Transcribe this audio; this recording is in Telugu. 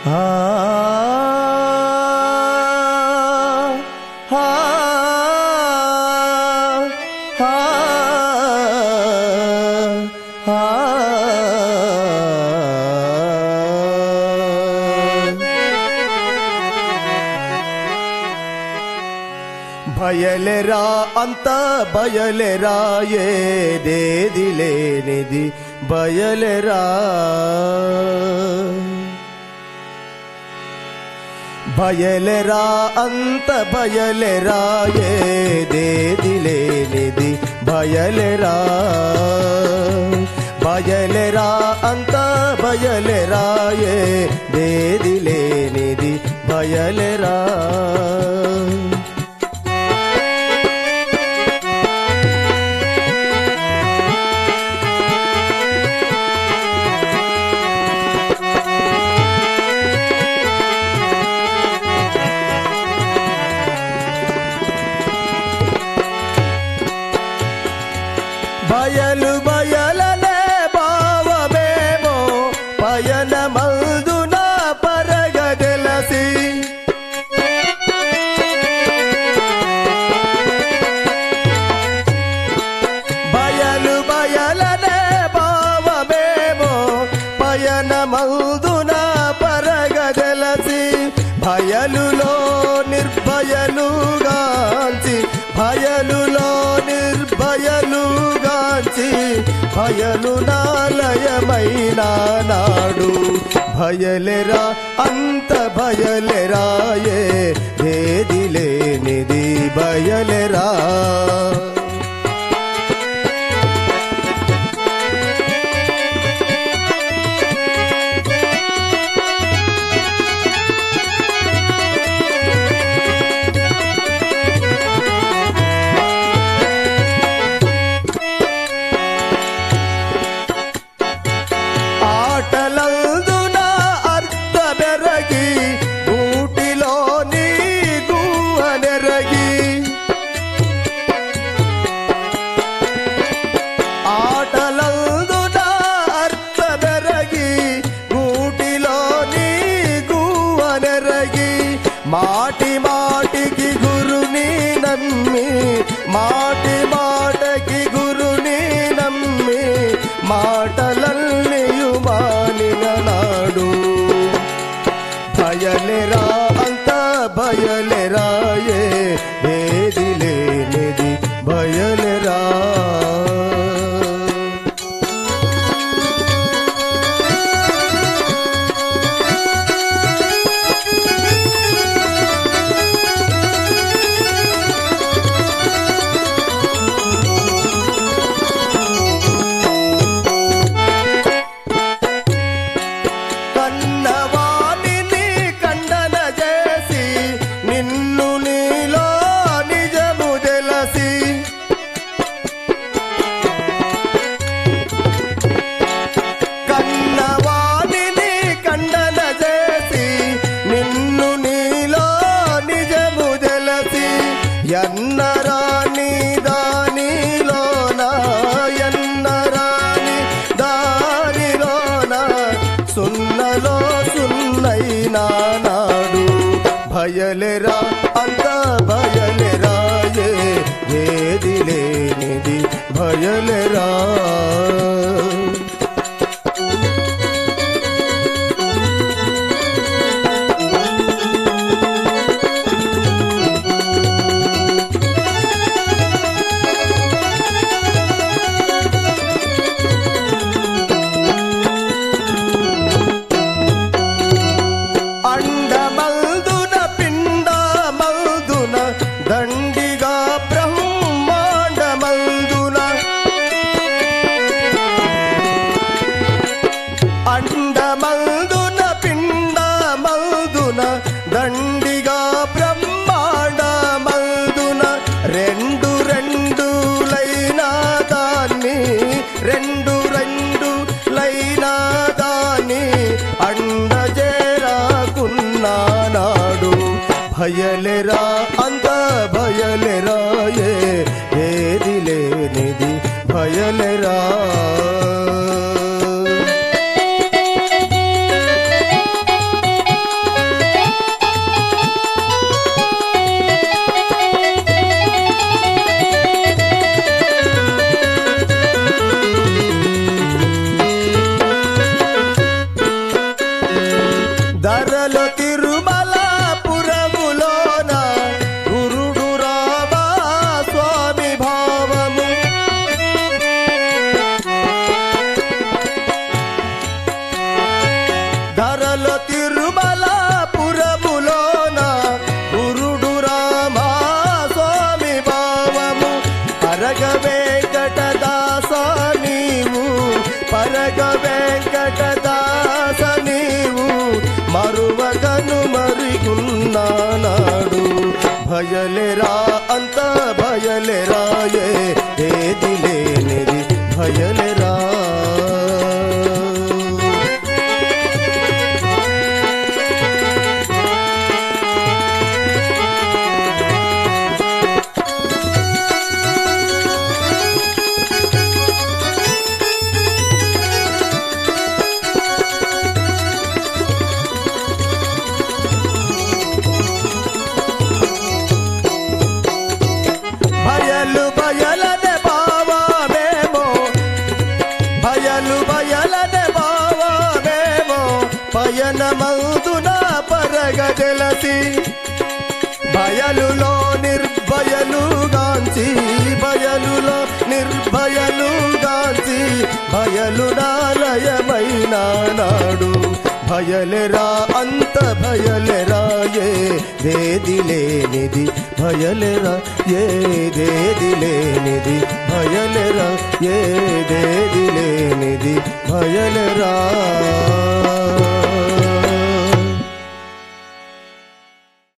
ఆ ఆ ఆ బయలెరా అంత బయలెరా ఏదేది లేనిది బయలెరా బయలెరా అంత బయలెరా ఏదేది లేనిది బయలెరా బయలెరా అంత బయలెరా ఏదేది లేనిది బయలెరా బయలు బయలనే భావమేమో పయనమందున పరగదెలసి బయలు బయలనే భావమేమో పయనమందున పరగదెలసి భయలులో నిర్భయలుగాంచి భయలులో నిర్భయలుగాంచి భయలు నాలయమైన నాడు భయలెరా అంత భయలెరా ఏది లేనిది భయలెరా ఆటలందున అర్థమెరగి గూటిలోని గువ్వనెరగి ఆటలందున అర్థమెరగి గూటిలోని గువ్వనెరగి మాటి మాటికి గురుని నమ్మి మాటి మాటకి గురుని నమ్మి మాటలన్నీయు మానిన నాడు భయలెరా అంత భయలెరా ఏది లేనిది భయలెరా కన్నవాణిని ఖండన చేసి నిన్ను నీలో నిజము తెలసి కన్నవాణిని ఖండన చేసి నిన్ను నీలో నిజము తెలసి ఎన్నరాని దానిలోన ఎన్నరాని దానిలోన సున్నలో సున్నైనా నాడు భయలెరా అంత భయలెరా ఏది లేనిది భయలెరా అండమల్దున పిండమల్దున దండిగా బ్రహ్మాండమల్దున అండమల్దున పిండమల్దున దండిగా బ్రహ్మాండమల్దున రెండు రెండు లైనా దాన్ని రెండు రెండు లైనా దాన్ని అండజేరాకున్నా నాడు భయలెరా అంత భయలెరా ఏది లేనిది భయలెరా ధరల తిరుమలాపురములోన గురుడు రామా స్వామి భావము పరగ వెంకటదాస నీవు పరగ వెంకటదాస నీవు మరువగను మరిగున్నానాడు భయలేరా అంత భయలేరాయే ఏది లేనిది భయలేరా పయనమౌదున పరగజలసి భయలులో నిర్భయలుగాంచి బయలులో నిర్భయలుగాంచి భయలుడాలయమైన నాడు భయలేరా అంత భయలేరాయే దేది లేనిది భయలేరా ఏదేది లేనిది భయలేరా ఏదేది లేనిది భయలేరా